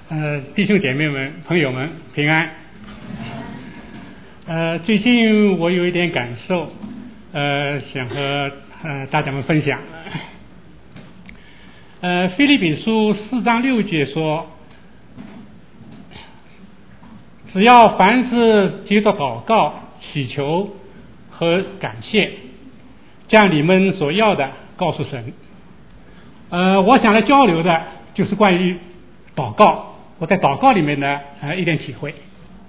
弟兄姐妹们、朋友们平安。最近我有一点感受，想和大家们分享。腓立比书4章6节说，只要凡事接着祷告、祈求和感谢，将你们所要的告诉神。我想来交流的就是关于祷告，我在祷告里面的一点体会。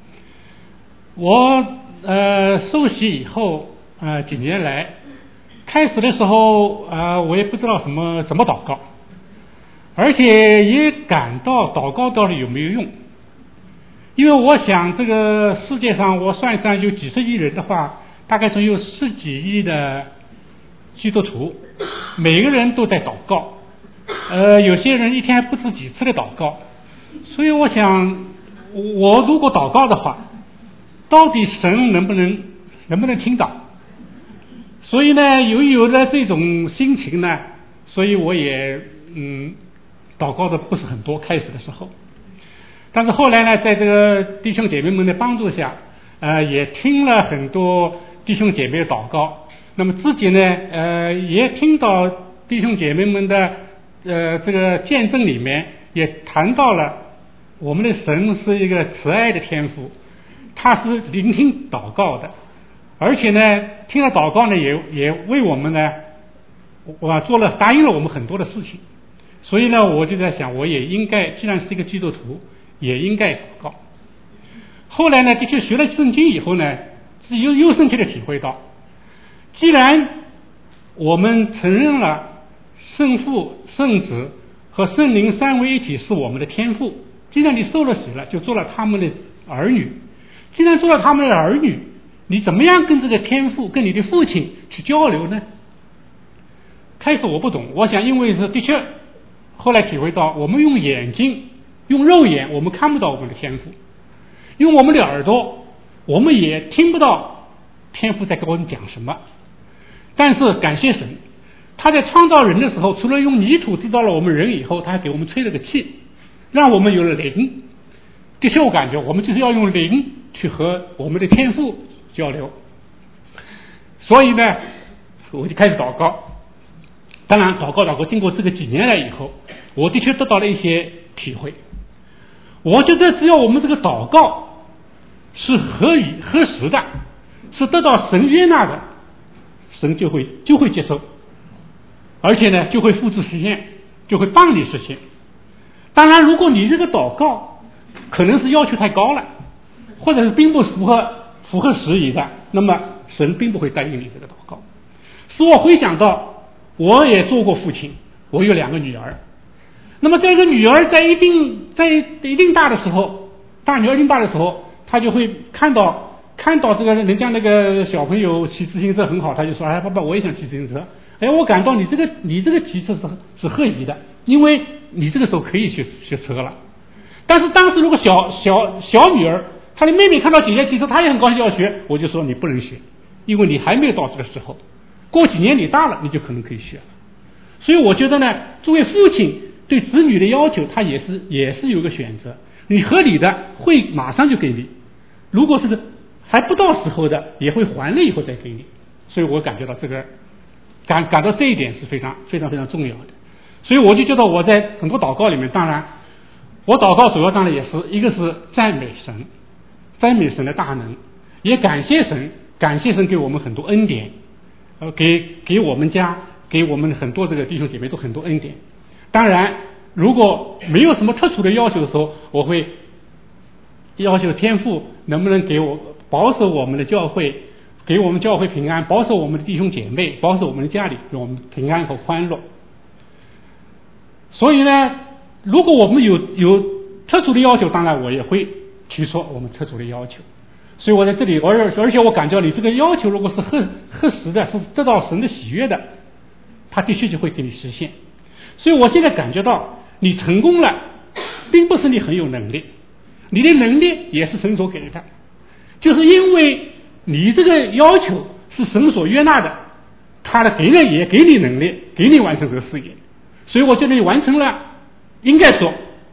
我受洗以后几年来，开始的时候我也不知道怎么祷告，而且也感到祷告到底有没有用。因为我想这个世界上我算上有几十亿人的话，大概是有10几亿的基督徒，每个人都在祷告，有些人一天不止几次的祷告。所以我想，我如果祷告的话，到底神能不能听到？所以呢，有了这种心情呢，所以我也祷告的不是很多，开始的时候。但是后来呢，在这个弟兄姐妹们的帮助下，也听了很多弟兄姐妹的祷告，那么自己呢，也听到弟兄姐妹们的这个见证里面也谈到了我们的神是一个慈爱的天父，他是聆听祷告的，而且呢，听了祷告呢，也为我们呢，答应了我们很多的事情。所以呢，我就在想，我也应该，既然是一个基督徒，也应该祷告。后来呢，的确学了圣经以后呢，又深切的体会到，既然我们承认了圣父、圣子和圣灵三位一体是我们的天父，既然你受了洗了，就做了他们的儿女。既然做了他们的儿女，你怎么样跟这个天父、跟你的父亲去交流呢？开始我不懂，我想因为是的确，后来体会到，我们用眼睛、用肉眼，我们看不到我们的天父；用我们的耳朵，我们也听不到天父在跟我们讲什么。但是感谢神，他在创造人的时候，除了用泥土制造了我们人以后，他还给我们吹了个气，让我们有了灵。的确我感觉我们就是要用灵去和我们的天父交流。所以呢，我就开始祷告。当然祷告经过这个几年来以后，我的确得到了一些体会。我觉得只要我们这个祷告是合实的，是得到神悦纳的，神就会接受，而且呢就会复制实现，就会帮你实现。当然如果你这个祷告可能是要求太高了，或者是并不符合时宜的，那么神并不会答应你这个祷告。使我回想到我也做过父亲，我有2个女儿。那么这个女儿在一定大的时候，大女儿一定大的时候，她就会看到这个人家那个小朋友骑自行车很好，她就说：“哎，爸爸，我也想骑自行车。”哎，我感到你这个骑车是合宜的，因为你这个时候可以去学车了。但是当时如果小女儿，她的妹妹看到姐姐骑车，她也很高兴要学，我就说你不能学，因为你还没有到这个时候，过几年你大了，你就可能可以学了。所以我觉得呢，作为父亲对子女的要求，他也是有个选择。你合理的会马上就给你，如果是还不到时候的，也会还了以后再给你。所以我感觉到这个感到这一点是非常非常非常重要的。所以我就觉得我在很多祷告里面，当然我祷告主要当然也是一个是赞美神的大能，也感谢神给我们很多恩典，给我们家，给我们很多这个弟兄姐妹都很多恩典。当然如果没有什么特殊的要求的时候，我会要求天父能不能给我保守我们的教会，给我们教会平安，保守我们的弟兄姐妹，保守我们的家里，给我们平安和欢乐。所以呢，如果我们有特殊的要求，当然我也会提出我们特殊的要求。所以我在这里，而且我感觉你这个要求如果是合实的，是得到神的喜悦的，他的确就会给你实现。所以我现在感觉到你成功了，并不是你很有能力，你的能力也是神所给的，就是因为你这个要求是神所悦纳的，他的给人也给你能力，给你完成这个事业。所以我觉得你完成了，应该说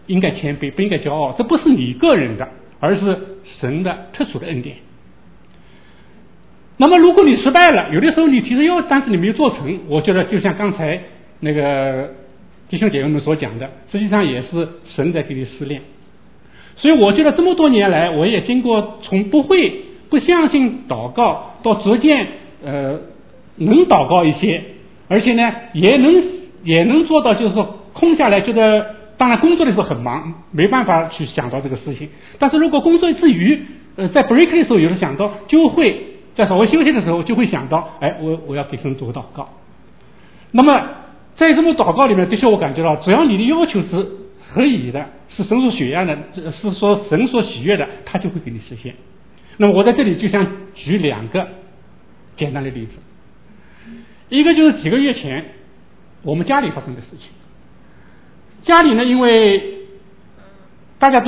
应该谦卑，不应该骄傲，这不是你个人的，而是神的特殊的恩典。那么如果你失败了，有的时候你提着要，但是你没有做成，我觉得就像刚才那个弟兄姐妹们所讲的，实际上也是神在给你试炼。所以我觉得这么多年来，我也经过从不相信祷告到逐渐能祷告一些，而且呢也能做到，就是说空下来觉得，当然工作的时候很忙，没办法去想到这个事情，但是如果工作之余在 break 的时候有时想到，就会在稍微休息的时候就会想到，哎，我要给神做祷告。那么在这么祷告里面，的确我感觉到，只要你的要求是合宜的，是神所喜悦的，是说神所喜悦的，他就会给你实现。那么我在这里就想举2个简单的例子，一个就是几个月前我们家里发生的事情。家里呢，因为大家都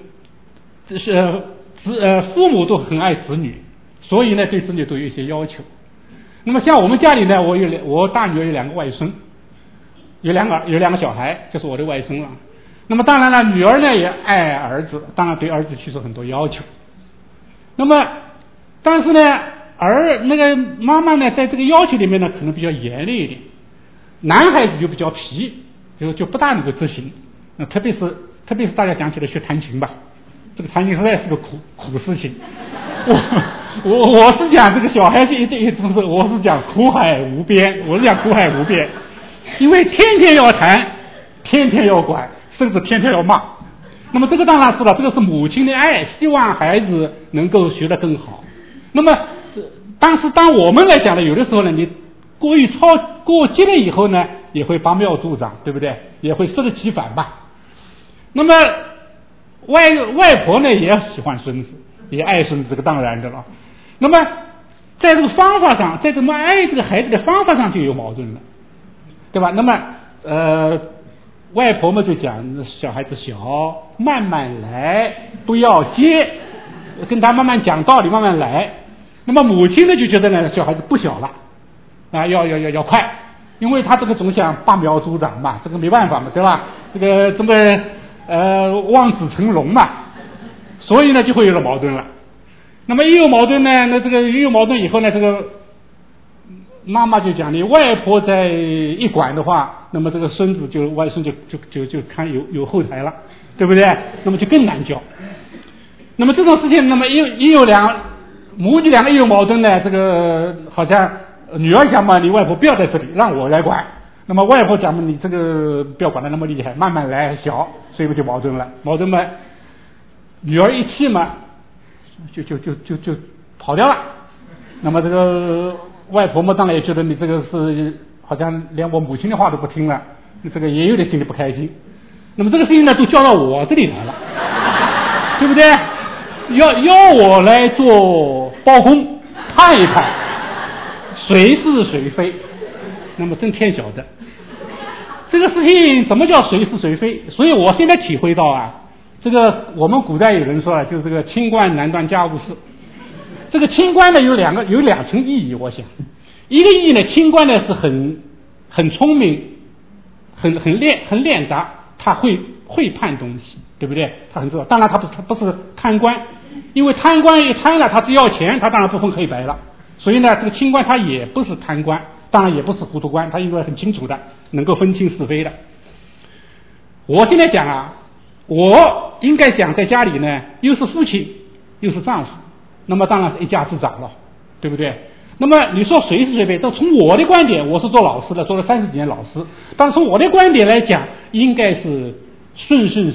父母都很爱子女，所以呢对子女都有一些要求。那么像我们家里呢，我大女儿有2个外孙，有两个小孩，就是我的外孙了。那么当然了，女儿呢也爱儿子，当然对儿子提出很多要求。那么但是呢，那个妈妈呢，在这个要求里面呢，可能比较严厉一点。男孩子就比较皮，就不大能够执行。特别是大家讲起来学弹琴吧，这个弹琴实在是个苦事情。我是讲这个小孩子一直我是讲苦海无边，因为天天要弹，天天要管，甚至天天要骂。那么这个当然是了，这个是母亲的爱，希望孩子能够学得更好。那么当我们来讲呢，有的时候呢，你过激了以后呢，也会拔苗助长，对不对？也会适得其反吧。那么外婆呢也喜欢孙子，也爱孙子，这个当然的了。那么在这个方法上，在怎么爱这个孩子的方法上就有矛盾了，对吧？那么外婆们就讲小孩子小，慢慢来，不要急，跟他慢慢讲道理，慢慢来。那么母亲呢就觉得呢，小孩子不小了啊，要快，因为他这个总想拔苗助长嘛，这个没办法嘛，对吧？这个望子成龙嘛，所以呢就会有了矛盾了。那么一有矛盾呢，以后呢，这个妈妈就讲，你外婆在一管的话，那么这个外孙就看有后台了，对不对？那么就更难教。那么这种事情，那么母女2个一有矛盾呢，这个好像女儿讲嘛，你外婆不要在这里，让我来管。那么外婆讲嘛，你这个不要管得那么厉害，慢慢来，小，所以就矛盾了。矛盾嘛，女儿一气嘛，就跑掉了。那么这个外婆嘛，当然也觉得你这个是好像连我母亲的话都不听了，你这个也有点心里不开心。那么这个事情呢，都交到我这里来了，对不对？要我来做包公，判一判谁是谁非。那么真天晓得这个事情怎么叫谁是谁非。所以我现在体会到啊，这个我们古代有人说了，就是这个清官难断家务事。这个清官呢有2层意义，我想一个意义呢，清官呢是很聪明，很练达，他会判东西，对不对？他很知道。当然他不是贪官，因为贪官一贪了，他只要钱，他当然不分黑白了。所以呢，这个清官他也不是贪官，当然也不是糊涂官，他应该很清楚的，能够分清是非的。我现在讲啊，我应该讲在家里呢，又是父亲又是丈夫，那么当然是一家之长了，对不对？那么你说谁是谁非？从我的观点，我是做老师的，做了30几年老师，但是从我的观点来讲，应该是顺序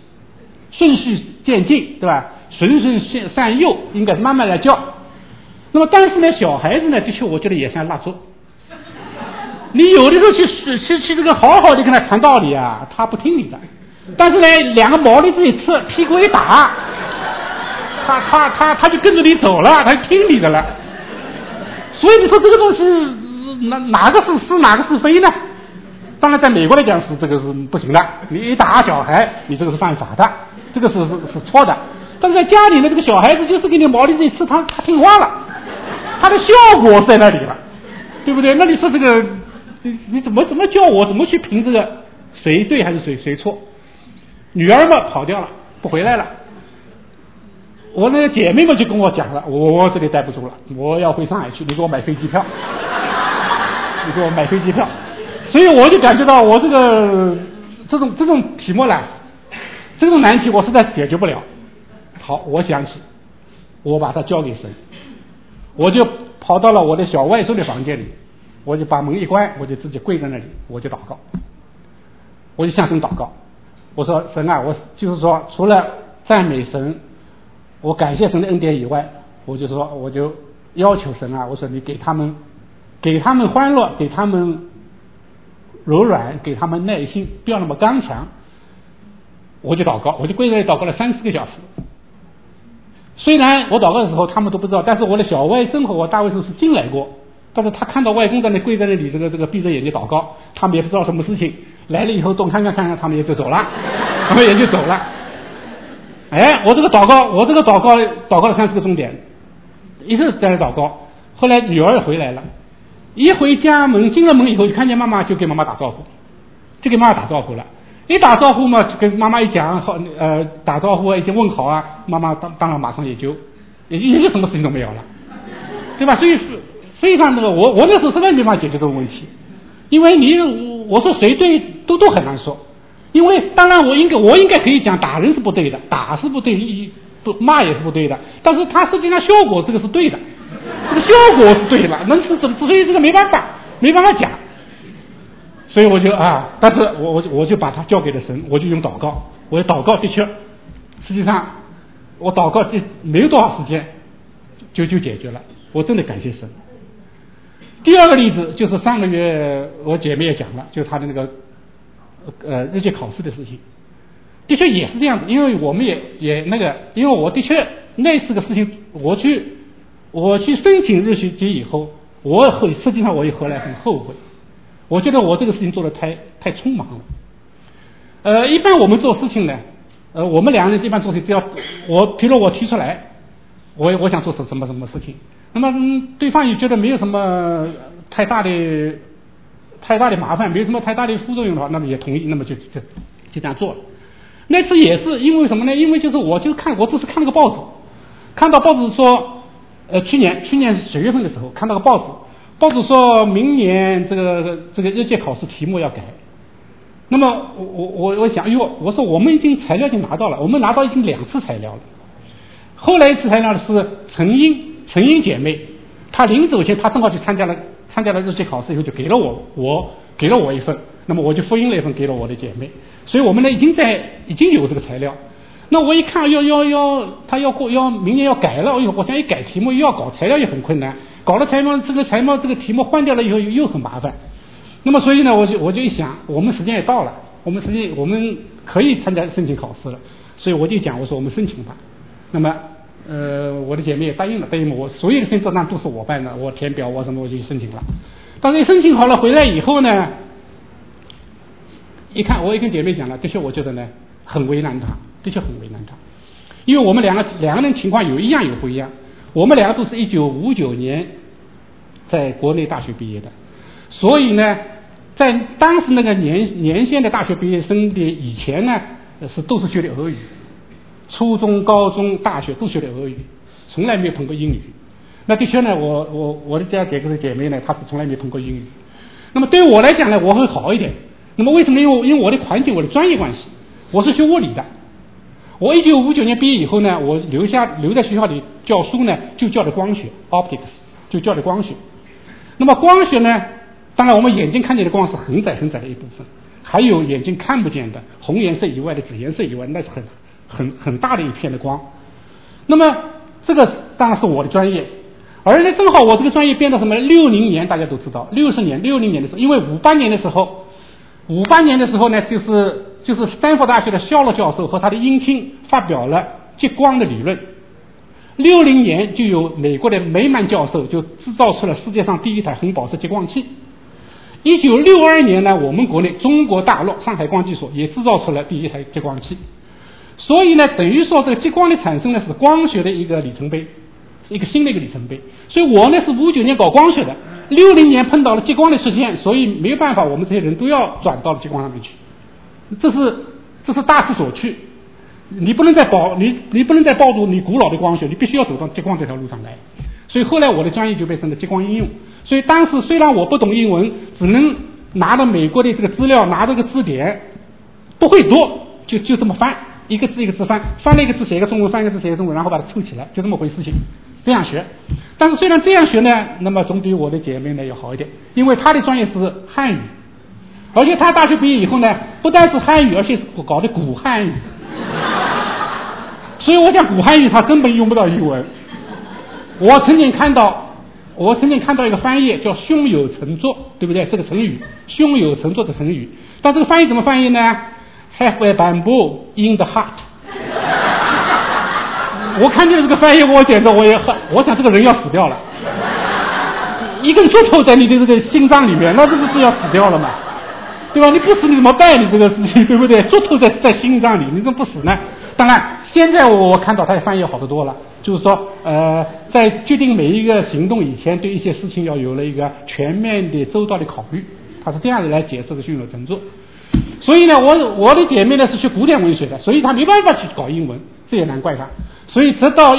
渐进，对吧？循善诱，应该是慢慢来教。那么但是呢，小孩子呢，的确我觉得也像蜡烛，你有的时候去这个好好的跟他谈道理啊，他不听你的。但是呢，2个毛栗子一吃，屁股一打，他就跟着你走了，他就听你的了。所以你说这个东西哪个是是哪个是非呢？当然在美国来讲是这个是不行的，你一打小孩，你这个是犯法的，这个是错的。但是在家里呢，这个小孩子就是给你毛栗子一吃，他听话了，他的效果在那里了，对不对？那你说这个你怎么教我，怎么去评这个谁对还是谁错？ 女儿嘛跑掉了，不回来了。我那个姐妹们就跟我讲了，我这里待不住了，我要回上海去，你给我买飞机票，你给我买飞机票。所以我就感觉到我这种题目呢，这种难题我实在解决不了。好，我想起我把它交给神，我就跑到了我的小外甥的房间里，我就把门一关，我就自己跪在那里，我就祷告，我就向神祷告。我说神啊，我就是说除了赞美神，我感谢神的恩典以外，我就要求神啊，我说你给他们欢乐，给他们柔软，给他们耐心，不要那么刚强。我就祷告，我就跪在那里祷告了3-4个小时。虽然我祷告的时候他们都不知道，但是我的小外甥和我大外甥是进来过，但是他看到外公在那跪在那里，这个闭着眼睛祷告，他们也不知道什么事情，来了以后东看看，他们也就走了，哎，我这个祷告了3-4个钟点，一直在那祷告。后来女儿也回来了，一回家门，进了门以后就看见妈妈，就给妈妈打招呼，了。一打招呼嘛，跟妈妈一讲好，打招呼啊，一些问好啊，妈妈当然马上也就什么事情都没有了，对吧？所以上这个我那时候实在没法解决这个问题，因为我说谁对都很难说，因为当然我应该可以讲打人是不对的，打是不对，骂也是不对的，但是它实际上效果这个是对的，这个效果是对的，所以这个没办法讲。所以我就但是我就把它交给了神，我就用祷告，我祷告的确，实际上我祷告没有多少时间就解决了，我真的感谢神。第二个例子就是上个月我姐妹也讲了，就是她的那个日记考试的事情，的确也是这样子，因为我们也那个，因为我的确那次的事情，我去申请日学籍以后，实际上我也后来很后悔。我觉得我这个事情做得太匆忙了。一般我们做事情呢，我们两个人一般做事，只要比如我提出来，我想做什么事情，那么对方也觉得没有什么太大的麻烦，没有什么太大的副作用的话，那么也同意，那么就这样做了。那次也是因为什么呢？因为就是我只是看那个报纸，看到报纸说，去年10月份的时候看到个报纸说明年这个日记考试题目要改。那么我想，我说我们材料已经拿到了，我们拿到已经2次材料了。后来一次材料是陈英姐妹，她临走前她正好去参加了日记考试以后，就给了我一份，那么我就复印了一份给了我的姐妹，所以我们呢已经有这个材料。那我一看他要明年要改了，我想一改题目又要搞材料也很困难，搞了材料这个题目换掉了以后又很麻烦。那么所以呢，我就一想，我们时间也到了，我们可以申请考试了，所以我就讲，我说我们申请吧。那么我的姐妹也答应了我，所有的申请都是我办的，我填表我什么我就申请了。但是申请好了回来以后呢，一看我也跟姐妹讲了，的确我觉得呢很为难她，因为我们两个人情况有一样有不一样。我们两个都是1959年在国内大学毕业的，所以呢在当时那个年限的大学毕业生的以前呢都是学的俄语，初中高中大学都学的俄语，从来没有碰过英语。那的确呢我的这个姐妹呢她是从来没碰过英语。那么对我来讲呢我会好一点。那么为什么？因为我的环境，我的专业关系，我是学物理的。我1959年毕业以后呢，我留在学校里教书呢，就教的光学 optics， 就教的光学。那么光学呢，当然我们眼睛看见的光是很窄的一部分，还有眼睛看不见的红颜色以外的紫颜色以外，那是很大的一片的光。那么这个当然是我的专业，而呢正好我这个专业变到什么？60年大家都知道，60年的时候，因为58年的时候呢，就是斯坦福大学的肖洛教授和他的姻亲发表了激光的理论。60年就有美国的梅曼教授就制造出了世界上第一台红宝石激光器。1962年呢，我们国内中国大陆上海光技所也制造出了第一台激光器。所以呢，等于说这个激光的产生呢是光学的一个里程碑，一个新的一个里程碑。所以我呢是59年搞光学的，60年碰到了激光的实现，所以没有办法，我们这些人都要转到了激光上面去。这是这是大势所趋。你不能再抱住你古老的光学，你必须要走到激光这条路上来。所以后来我的专业就变成了激光应用。所以当时虽然我不懂英文，只能拿着美国的这个资料，拿着个字典，不会读，就这么翻，一个字一个字翻了一个字写一个中文，翻一个字写一个中文，然后把它凑起来，就这么回事情，这样学。但是虽然这样学呢，那么总比我的姐妹呢要好一点，因为她的专业是汉语，而且她大学毕业以后呢，不但是汉语，而且是搞的古汉语。所以我讲古汉语，她根本用不到英文。我曾经看到一个翻译叫胸有成竹，对不对？这个成语，胸有成竹的成语。但这个翻译怎么翻译呢？ Have a bamboo in the heart。 我看见这个翻译，我简直我想这个人要死掉了。一根竹头在你的这个心脏里面，那这不是要死掉了吗？对吧？你不死你怎么办？你这个事情对不对？竹头在心脏里，你怎么不死呢？当然，现在我看到他的翻译好得多了，就是说，在决定每一个行动以前，对一些事情要有了一个全面的、周到的考虑。他是这样的来解释的胸有成竹。所以呢，我的姐妹呢是学古典文学的，所以她没办法去搞英文，这也难怪她。所以直到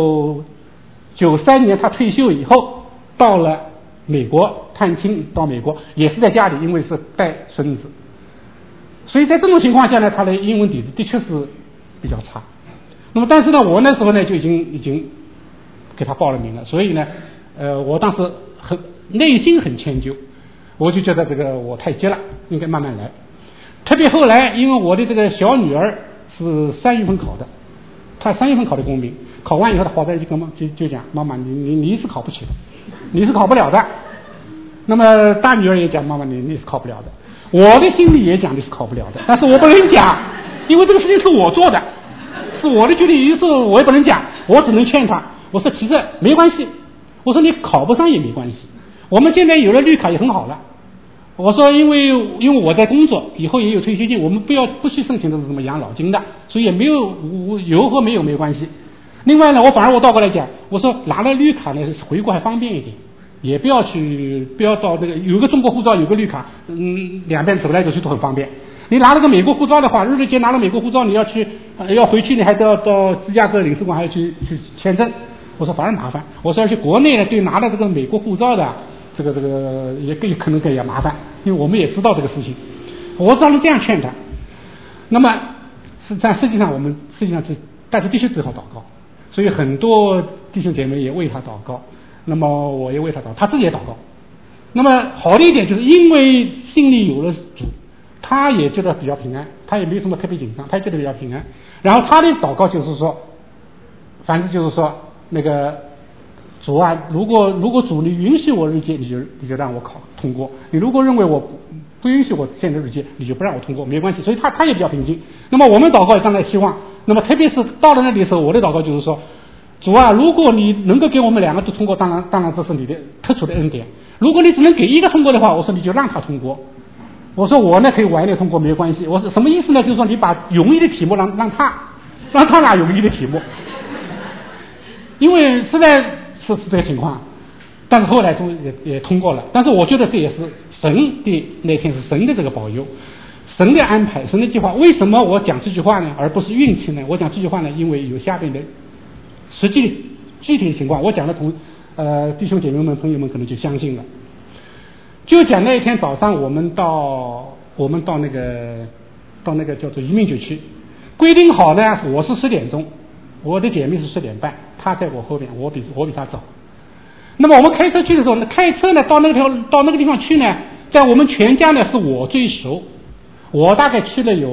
1993年她退休以后，到了美国探亲，到美国也是在家里，因为是带孙子。所以在这种情况下呢，她的英文底子的确是比较差。那么但是呢，我那时候呢就已经给她报了名了，所以呢，我当时内心很歉疚，我就觉得这个我太急了，应该慢慢来。特别后来，因为我的这个小女儿是3月份考的，她3月份考的公民，考完以后她跑在就跟就讲，妈妈你是考不起的，你是考不了的。那么大女儿也讲，妈妈你是考不了的。我的心里也讲你是考不了的，但是我不能讲，因为这个事情是我做的，是我的决定，于是我也不能讲，我只能劝她，我说其实没关系，我说你考不上也没关系，我们现在有了绿卡也很好了。我说因为我在工作，以后也有退休金，我们不去申请的是什么养老金的，所以也没有和没有没关系。另外呢，我倒过来讲，我说拿了绿卡呢，回国还方便一点，也不要到那个有个中国护照有个绿卡，两边走来走去都很方便。你拿了个美国护照的话，日日间拿了美国护照，你要回去，你还都要到芝加哥领事馆还要去签证。我说反而麻烦。我说而且国内呢，对拿了这个美国护照的。这个也可能更加麻烦，因为我们也知道这个事情。我当时这样劝他。那么实际上大家必须只好祷告，所以很多弟兄姐妹也为他祷告，那么我也为他祷告，他自己也祷告。那么好的一点就是因为心里有了主，他也觉得比较平安，他也没什么特别紧张，他也觉得比较平安。然后他的祷告就是说，反正就是说那个主啊，如果主你允许我日结，你就让我通过；你如果认为我不允许我现在日结，你就不让我通过，没关系。所以他也比较平静。那么我们祷告当然希望，那么特别是到了那里的时候，我的祷告就是说，主啊，如果你能够给我们2个都通过，当然这是你的特殊的恩典。如果你只能给1个通过的话，我说你就让他通过。我说我呢可以晚一点通过没关系。我说什么意思呢？就是说你把容易的题目让他拿容易的题目，因为实在是这个情况，但是后来也通过了。但是我觉得这也是神的那天是神的这个保佑，神的安排，神的计划。为什么我讲这句话呢，而不是运气呢？我讲这句话呢，因为有下边的实际具体的情况，我讲了弟兄姐妹们朋友们可能就相信了。就讲那一天早上，我们到那个叫做移民局去，规定好呢，我是10点钟，我的姐妹是10点半，她在我后边，我比她早。那么我们开车去的时候，开车呢到那个地方去呢，在我们全家呢是我最熟，我大概去了有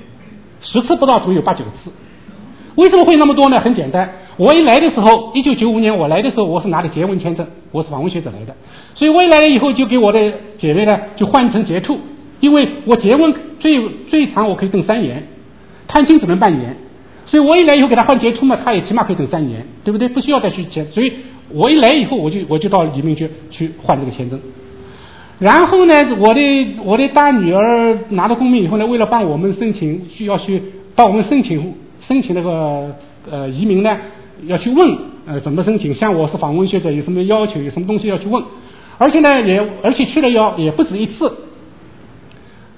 10次不到，总有8、9次。为什么会那么多呢？很简单，我一来的时候，1995年我来的时候，我是拿的结婚签证，我是访问学者来的，所以我一来了以后就给我的姐妹呢就换成结兔，因为我结婚最长我可以等3年，探亲只能半年，所以我一来以后给他换结兔嘛，他也起码可以等3年，对不对？不需要再去签，所以我一来以后我就到移民局去换这个签证。然后呢，我的大女儿拿到公民以后呢，为了帮我们申请，需要去帮我们申请那个移民呢，要去问怎么申请，像我是访问学者有什么要求，有什么东西要去问，而且去了也不止1次。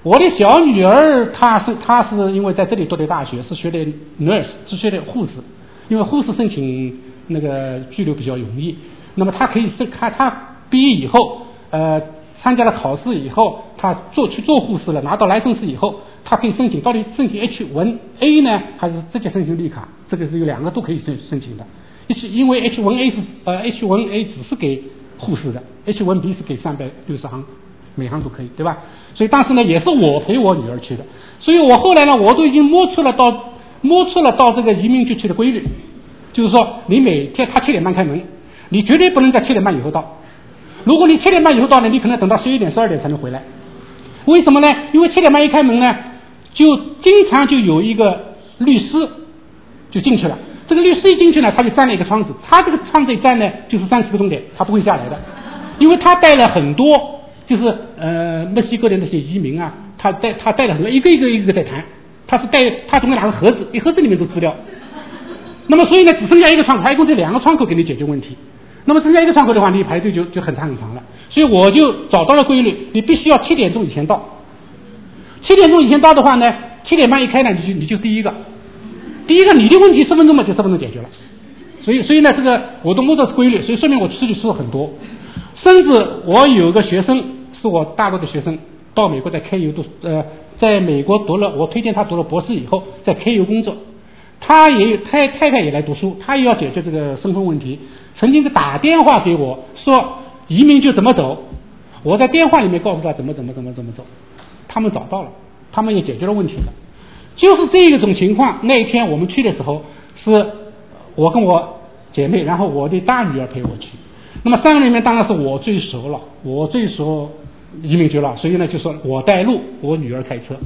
我的小女儿她是因为在这里读的大学，是学的 nurse， 是学的护士，因为护士申请那个居留比较容易。那么她可以她毕业以后，参加了考试以后，她去做护士了，拿到来证士以后，她可以申请，到底申请 H1A 呢，还是直接申请绿卡？这个是有两个都可以申请的。因为 H1A 只是给护士的 ，H1B 是给360行，每行都可以，对吧？所以当时呢，也是我陪我女儿去的。所以我后来呢，我都已经摸出了到这个移民局去的规律，就是说，你每天他7点半开门，你绝对不能在7点半以后到。如果你7点半以后到呢，你可能等到11点、12点才能回来。为什么呢？因为7点半一开门呢，就经常就有一个律师就进去了。这个律师一进去呢，他就站了一个窗子，他这个窗子一站呢，就是30个钟点，他不会下来的，因为他带了很多，就是墨西哥的那些移民啊，他带了很多，一个在谈，他总共拿个盒子，一盒子里面都资料。那么所以呢，只剩下一个窗口，他一共这2个窗口给你解决问题。那么剩下一个窗口的话，你排队就很长了。所以我就找到了规律，你必须要7点钟以前到。7点钟以前到的话呢，7点半一开呢，你就第一个你的问题10分钟嘛，就10分钟解决了。所以呢，这个我都摸到规律，所以说明我出去吃了很多。甚至我有个学生是我大陆的学生，到美国在 KU 在美国我推荐他读了博士以后，在 KU 工作。他太太也来读书，他也要解决这个身份问题。曾经打电话给我说移民就怎么走，我在电话里面告诉他怎么走，他们找到了，他们也解决了问题了。就是这一种情况，那一天我们去的时候，是我跟我姐妹，然后我的大女儿陪我去。那么3个里面当然是我最熟了，我最熟移民局了，所以呢就说我带路，我女儿开车。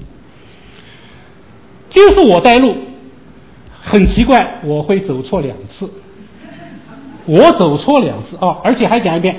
就是我带路，很奇怪，我会走错2次。我走错2次而且还讲一遍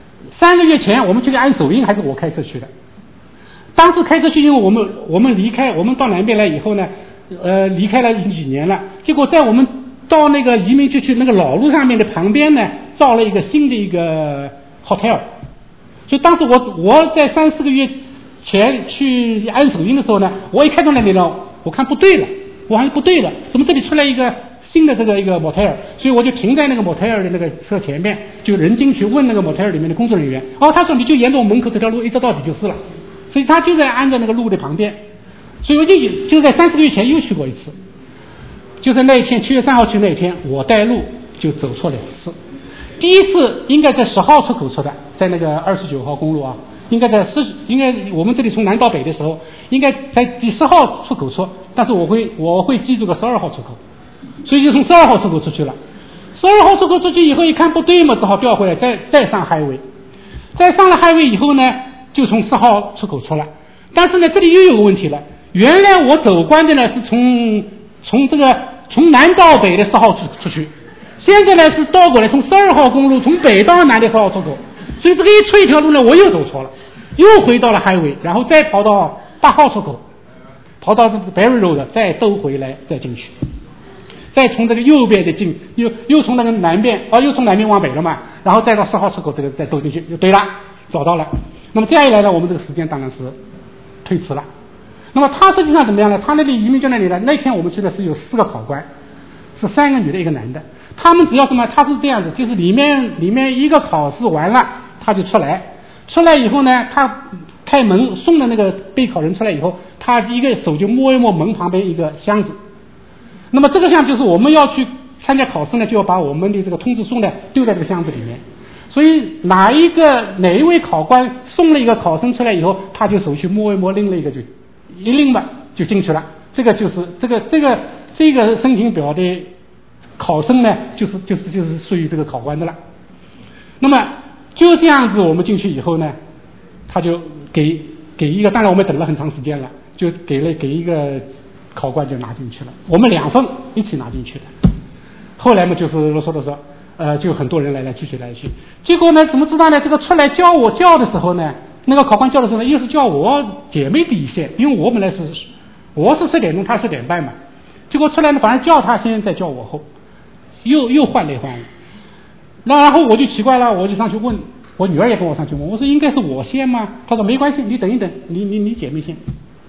，3个月前我们去按手印还是我开车去的。当时开车去，因为我们到南边来以后呢，离开了几年了，结果在我们到那个移民局去那个老路上面的旁边呢，造了一个新的一个 hotel。所以当时我在3-4个月前去按手印的时候呢，我一看到那里呢，我看不对了，怎么这里出来一个新的这个一个 motel？ 所以我就停在那个 motel 的那个车前面，就人进去问那个 motel 里面的工作人员，他说你就沿着我门口这条路一直到底就是了。所以他就在按照那个路的旁边，所以我就在3-4个月前又去过一次，就在那一天7月3号去那一天，我带路就走错2次。第一次应该在10号出口出的，在那个29号公路啊，应该我们这里从南到北的时候，应该在第10号出口出，但是我会记住个12号出口，所以就从12号出口出去了。12号出口出去以后一看不对嘛，只好调回来，再上highway，再上了highway以后呢，就从10号出口出来。但是呢，这里又有个问题了，原来我走关的呢是从南到北的10号出去，现在呢是倒过来从12号公路从北到南的10号出口，所以这个一出一条路呢，我又走错了，又回到了highway，然后再跑到8号出口，跑到这个 Berry Road， 再兜回来再进去，再从这个右边的进，又从那个南边，又从南边往北了嘛，然后再到10号出口这个再兜进去，就对了，找到了。那么这样一来呢，我们这个时间当然是推迟了。那么他实际上怎么样呢？他那里移民局那里呢，那天我们去的是有4个考官，是3个女的1个男的。他们只要什么？他是这样子，就是里面一个考试完了，他就出来以后呢，他开门送的那个备考人出来以后，他一个手就摸一摸门旁边一个箱子。那么这个箱就是我们要去参加考试呢，就要把我们的这个通知书呢丢在这个箱子里面。所以哪一位考官送了一个考生出来以后，他就手去摸一摸，拎了一个就一拎吧就进去了。这个就是这个申请表的考生呢，就是属于这个考官的了。那么就这样子，我们进去以后呢，他就给一个，当然我们等了很长时间了，就给一个考官就拿进去了，我们2份一起拿进去的。后来嘛，就是啰嗦啰嗦，就很多人来去，结果呢，怎么知道呢？这个出来叫的时候呢，那个考官叫的时候呢，又是叫我姐妹第一线，因为我本来我是10点钟，他10点半嘛，结果出来呢，反正叫他先，再叫我后，又换了。然后我就奇怪了，我就上去问，我女儿也跟我上去问，我说应该是我先吗？他说没关系，你等一等，你姐妹先。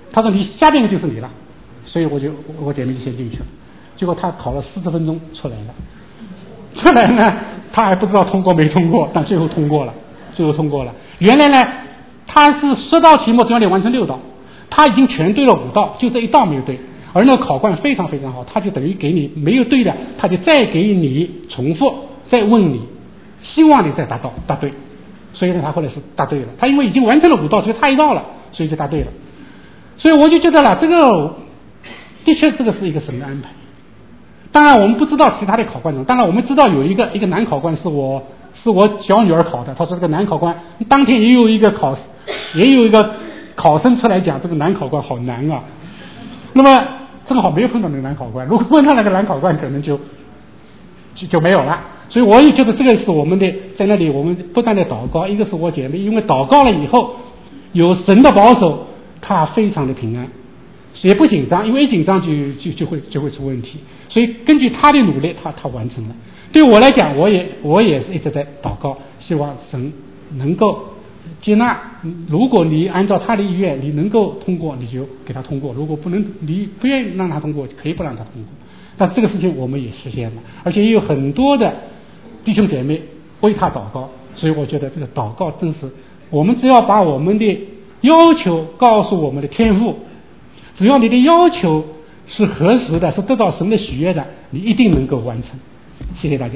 他说你下边的就是你了，所以我姐妹就先进去了。结果他考了40分钟出来了，出来呢他还不知道通过没通过，但最后通过了。原来呢他是10道题目只要你完成6道，他已经全对了5道，就这1道没有对。而那个考官非常非常好，他就等于给你没有对的，他就再给你重复，再问你，希望你再答对。所以呢他后来是答对了，他因为已经完成了5道，就差1道了，所以就答对了。所以我就觉得了，这个的确这个是一个神的安排。当然我们不知道其他的考官怎么，当然我们知道有一个男考官是我小女儿考的，他说这个男考官当天也有一个考生出来讲这个男考官好难啊。那么正好没有碰到那个男考官，如果碰到那个男考官可能就没有了。所以我也觉得这个是我们的在那里我们不断的祷告，一个是我姐妹因为祷告了以后有神的保守，她非常的平安，也不紧张，因为一紧张就会出问题。所以根据她的努力她完成了。对我来讲我也是一直在祷告，希望神能够接纳，如果你按照他的意愿你能够通过，你就给他通过，如果不能，你不愿意让他通过可以不让他通过。但这个事情我们也实现了，而且也有很多的弟兄姐妹为他祷告。所以我觉得这个祷告真是我们只要把我们的要求告诉我们的天父，只要你的要求是合适的，是得到神的喜悦的，你一定能够完成。谢谢大家。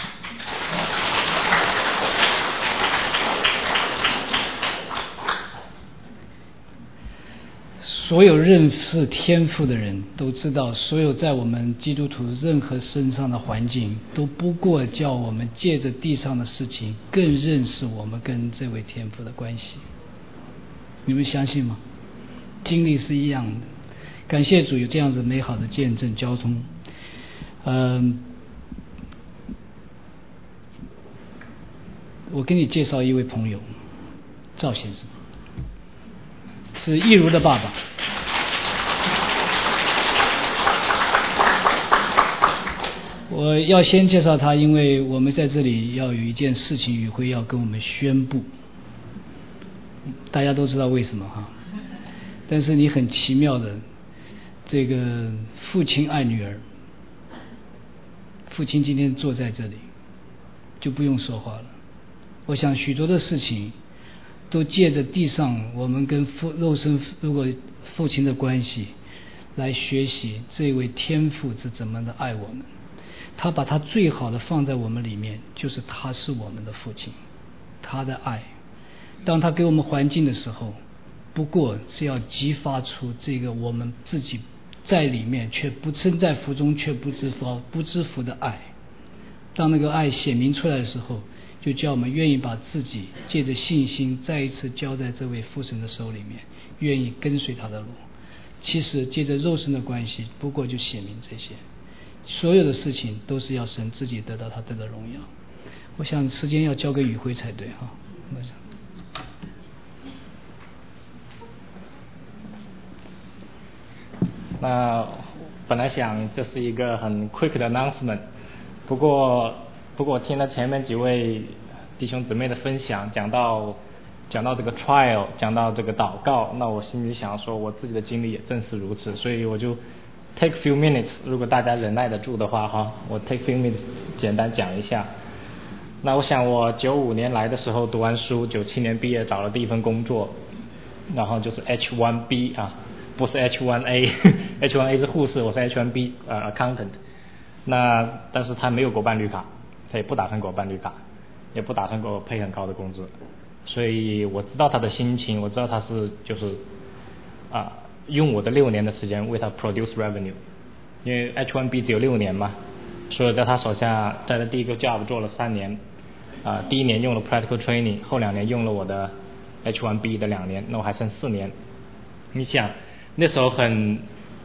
所有认识天父的人都知道，所有在我们基督徒任何身上的环境都不过叫我们借着地上的事情更认识我们跟这位天父的关系。你们相信吗？经历是一样的。感谢主有这样子美好的见证交通。我给你介绍一位朋友，赵先生，是易如的爸爸。我要先介绍他，因为我们在这里要有一件事情与会要跟我们宣布，大家都知道为什么哈。但是你很奇妙的，这个父亲爱女儿，父亲今天坐在这里就不用说话了。我想许多的事情都借着地上我们跟肉身如果父亲的关系来学习这位天父是怎么的爱我们。他把他最好的放在我们里面，就是他是我们的父亲，他的爱当他给我们环境的时候，不过是要激发出这个我们自己在里面却不身在福中却不知福的爱。当那个爱显明出来的时候，就叫我们愿意把自己借着信心再一次交在这位父神的手里面，愿意跟随他的路。其实借着肉身的关系不过就显明这些，所有的事情都是要神自己得到他的荣耀。我想时间要交给宇辉才对哈。 那本来想这是一个很 quick 的 announcement， 不过听了前面几位弟兄姊妹的分享，讲到这个 trial， 讲到这个祷告，那我心里想说我自己的经历也正是如此，所以我就 take few minutes， 如果大家忍耐得住的话哈，我 take few minutes 简单讲一下。那我想我95年来的时候读完书，97年毕业找了第一份工作，然后就是 H1B 啊，不是 H1A H1A 是护士，我是 H1B accountant。 那但是他没有国办绿卡，他也不打算给我办绿卡，也不打算给我配很高的工资，所以我知道他的心情，我知道他是就是用我的6年的时间为他 produce revenue， 因为 H1B 只有6年嘛，所以在他手下在他第一个 job 做了3年，第1年用了 practical training， 后2年用了我的 H1B 的2年，那我还剩4年。你想那时候很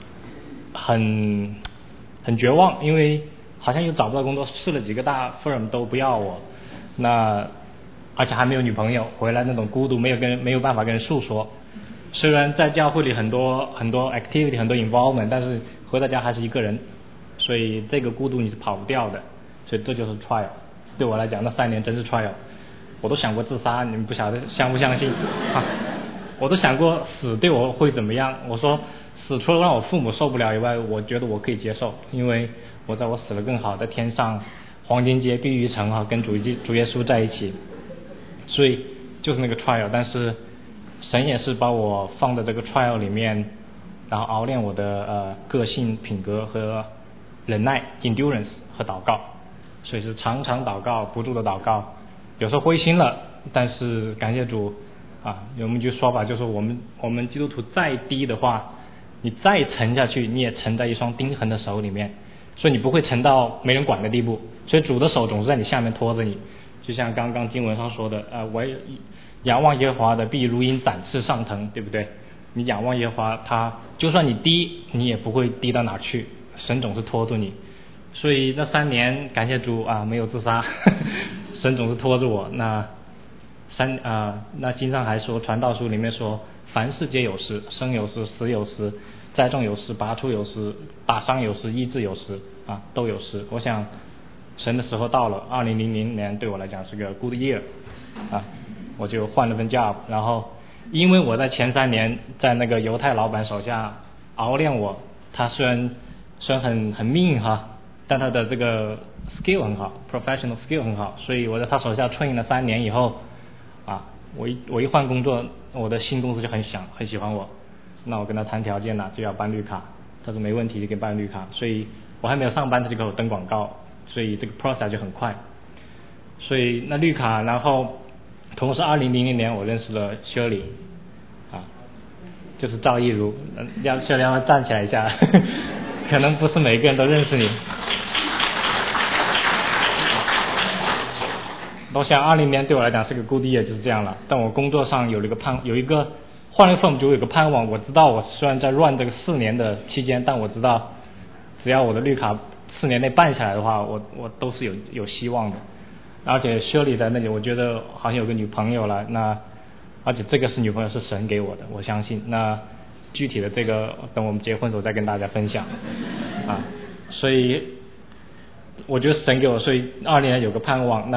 绝望，因为好像又找不到工作，试了几个大 firm 都不要我，那而且还没有女朋友，回来那种孤独没有办法跟人诉说。虽然在教会里很多 activity 很多 involvement， 但是回到家还是一个人，所以这个孤独你是跑不掉的，所以这就是 trial。 对我来讲那3年真是 trial， 我都想过自杀，你们不晓得相不相信我都想过死对我会怎么样。我说死除了让我父母受不了以外，我觉得我可以接受，因为我在我死了更好，在天上黄金街碧玉城啊，跟主耶稣在一起。所以就是那个 trial， 但是神也是把我放在这个 trial 里面，然后熬练我的个性品格和忍耐 endurance 和祷告。所以是常常祷告，不住的祷告，有时候灰心了，但是感谢主啊，有一句说法就是我们基督徒再低的话，你再沉下去，你也沉在一双钉痕的手里面，所以你不会沉到没人管的地步。所以主的手总是在你下面拖着你，就像刚刚经文上说的，我仰望耶和华的必如鹰展翅上腾，对不对？你仰望耶和华，他就算你低，你也不会低到哪去，神总是拖住你。所以那3年感谢主啊，没有自杀，神总是拖着我。那经上还说，传道书里面说，凡事皆有时，生有时，死有时，栽种有时，拔出有时，打伤有时，医治有时啊，都有时。我想神的时候到了，2000年对我来讲是个 good year 啊，我就换了份 job， 然后因为我在前3年在那个犹太老板手下熬练我，他虽然很命哈，但他的这个 skill 很好 ，professional skill 很好，所以我在他手下 train 了3年以后，啊，我一换工作，我的新公司就很喜欢我，那我跟他谈条件了，就要办绿卡，他说没问题，就给办绿卡，所以我还没有上班他就给我登广告，所以这个 process 就很快，所以那绿卡，然后同时2000年我认识了 Shirley， 啊，就是赵艺如，Shirley 要站起来一下，可能不是每个人都认识你。我想20年对我来讲是个 good year， 就是这样了。但我工作上有一个换了份就有个盼望。我知道我虽然在 run 这个4年的期间，但我知道只要我的绿卡4年内办下来的话，我都是有希望的。而且 Shirley 在那里，我觉得好像有个女朋友了。那而且这个是女朋友是神给我的，我相信。那具体的这个等我们结婚的时候再跟大家分享啊。所以我觉得神给我，所以20年有个盼望。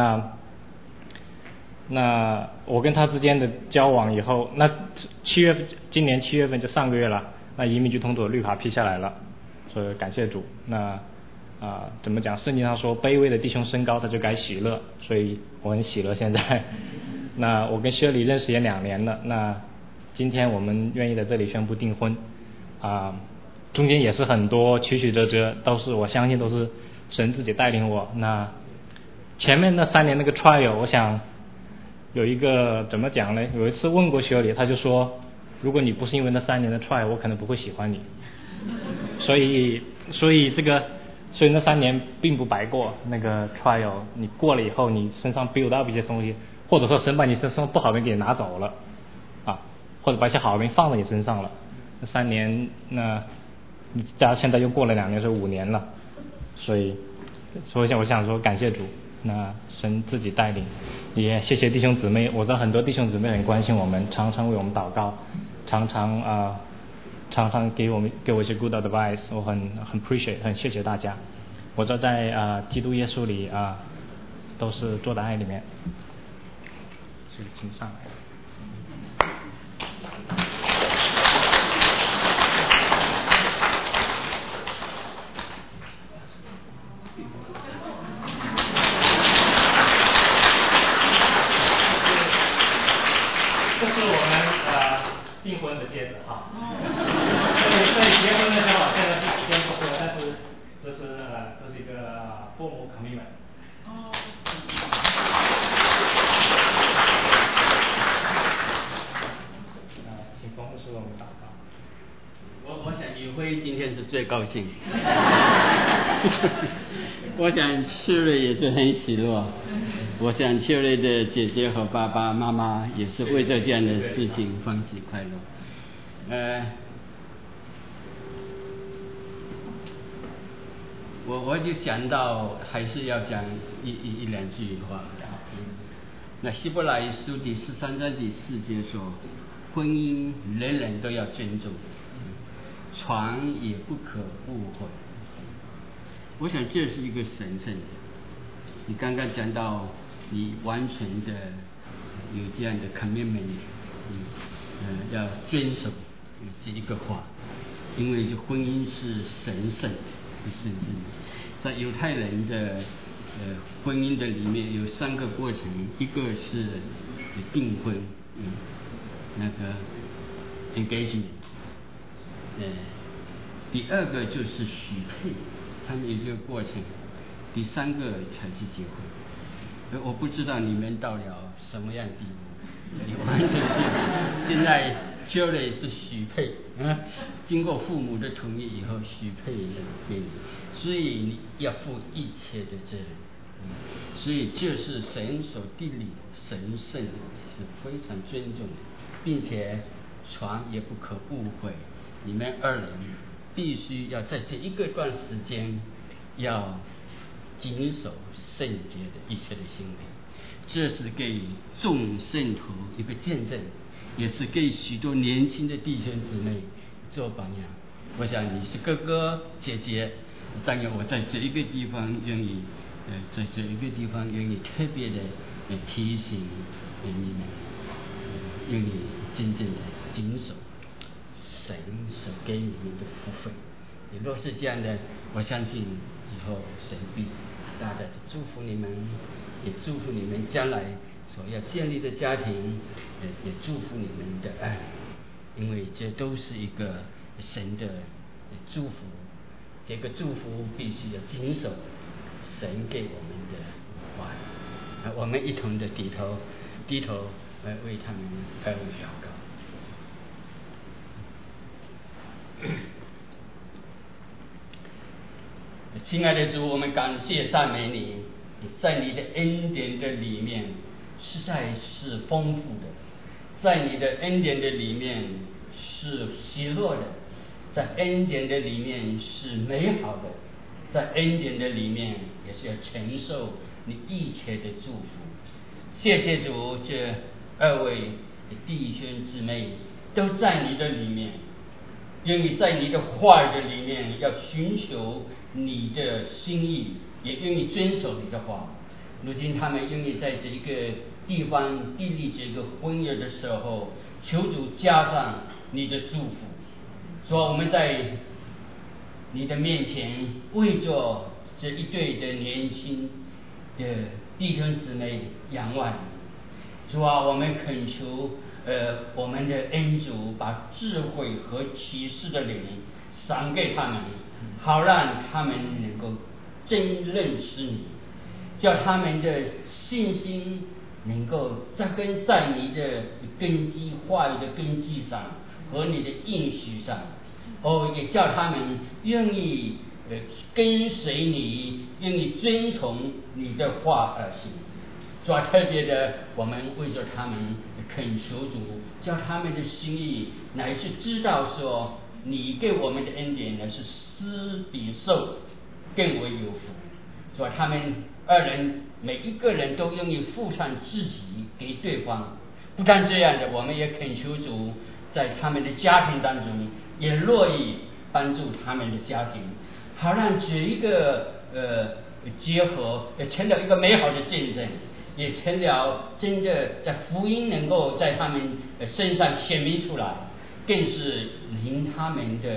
那我跟他之间的交往以后，那今年7月份就上个月了，那移民局通知我绿卡批下来了，所以感谢主。那怎么讲？圣经上说卑微的弟兄升高，他就该喜乐，所以我很喜乐现在。那我跟薛礼认识也2年了，那今天我们愿意在这里宣布订婚中间也是很多曲曲折折，我相信都是神自己带领我。那前面那3年那个 trial， 我想有一个怎么讲呢？有一次问过薛礼，他就说，如果你不是因为那3年的 trial， 我可能不会喜欢你。所以那3年并不白过，那个 trial 你过了以后，你身上 build up 一些东西，或者说神把你身上不好的给你拿走了或者把一些好的东西放在你身上了。那3年，那加现在又过了2年，是5年了。所以我想说感谢主，那神自己带领，也谢谢弟兄姊妹。我知道很多弟兄姊妹很关心我们，常常为我们祷告，常常给我一些 good advice， 我很 appreciate， 很谢谢大家。我知道在基督耶稣里都是坐在爱里面。请上来。这是我们订婚的戒指哈。对结婚的时候，现在是先不说，但是这是一个formal commitment。请冯牧师为我们祷告。 我想宇辉今天是最高兴，我想谢瑞也是很喜乐，我想谢瑞的姐姐和爸爸妈妈也是为这样的事情欢喜快乐。我就想到还是要讲一两句话。那希伯来书第13章第4节说，婚姻人人都要尊重，床也不可误会。我想这是一个神圣的。你刚刚讲到你完全的有这样的 commitment， 要遵守这一个话，因为婚姻是神圣的，是在犹太人的婚姻的里面有3个过程，一个是订婚，那个 engagement，第2个就是许配，他们有这个过程，第3个才是结婚。我不知道你们到了什么样的地步，现在修的是许配，经过父母的同意以后许配给你，所以你要负一切的责任，所以这是神所定立神圣，是非常尊重的，并且床也不可误会，你们2人必须要在这一个段时间要谨守圣洁的一切的行为，这是给众圣徒一个见证，也是给许多年轻的弟兄姊妹做榜样。我想你是哥哥姐姐，当然我在这一个地方愿意特别的提醒你们，愿意真正的谨守神所给你们的福分。若是这样的，我相信以后神必大大的祝福你们，也祝福你们将来所要建立的家庭，也祝福你们的爱，因为这都是一个神的祝福。这个祝福必须要谨守神给我们的话，我们一同的低头为他们祷告。亲爱的主，我们感谢赞美你，在你的恩典的里面实在是丰富的，在你的恩典的里面是喜乐的，在恩典的里面是美好的，在恩典的里面也是要承受你一切的祝福。谢谢主，这2位弟兄姊妹都在你的里面，愿意在你的话语的里面要寻求你的心意，也愿意遵守你的话。如今他们愿意在这一个地方订立这个婚约的时候，求主加上你的祝福。说我们在你的面前为着这一对的年轻的弟兄姊妹仰望你。主啊，我们恳求我们的恩主把智慧和启示的灵赏给他们，好让他们能够真认识你，叫他们的信心能够扎根在你的根基话语的根基上和你的应许上，也叫他们愿意跟随你，愿意遵从你的话而行。主啊，特别的，我们为着他们恳求主，叫他们的心意乃是知道说，你给我们的恩典乃是施比受更为有福。主啊，他们2人每一个人都愿意付上自己给对方。不但这样的，我们也恳求主，在他们的家庭当中也乐意帮助他们的家庭，好让这一个结合也成了一个美好的见证，也成了真的在福音能够在他们身上显明出来，更是令他们的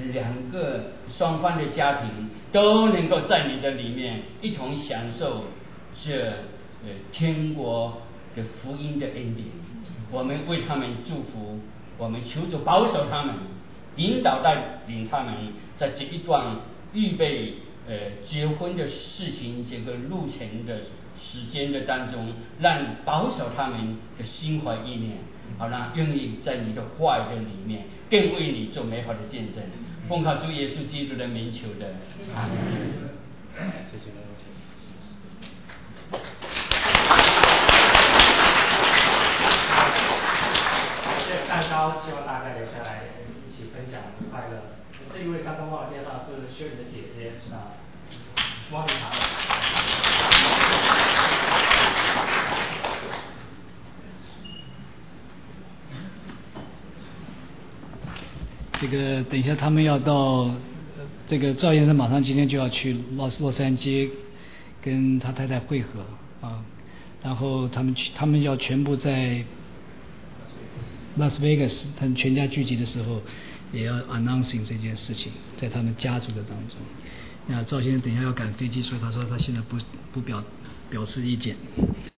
2个双方的家庭都能够在你的里面一同享受这天国的福音的恩典。我们为他们祝福，我们求主保守他们，引导带领他们在这一段预备结婚的事情这个路程的时间的当中，让保守他们的心怀意念，好让愿意在你的话语的里面更为你做美好的见证。奉靠主耶稣基督的名求的，阿门。谢谢。 蛋糕，希望大家留下来一起分享快乐。这一位刚刚忘了介绍是薛仁的姐姐汪丽堂。 这个等一下他们要到这个赵先生马上今天就要去洛杉矶跟他太太会合啊，然后他们要全部在拉斯维加斯他们全家聚集的时候，也要 announcing 这件事情，在他们家族的当中。那赵先生等一下要赶飞机，所以他说他现在不表示意见。